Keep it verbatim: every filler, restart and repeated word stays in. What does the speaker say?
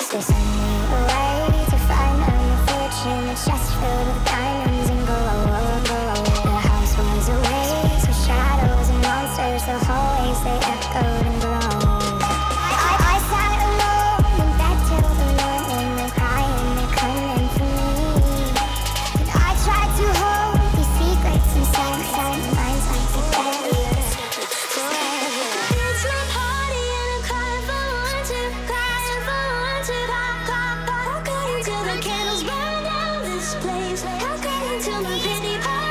They send me away to find a fortune, a chest filled with diamonds and gold. The house was a waste with shadows and monsters. The hallways, they echoed and groaned. I, I sat alone in bed till the morning. They're crying, they're coming for me. And I tried to hold these secrets inside my minds like the deadly secrets forever. It's my party and I'm crying for one to, crying for one to. How could until the candles burn down this place? How could until my pity party?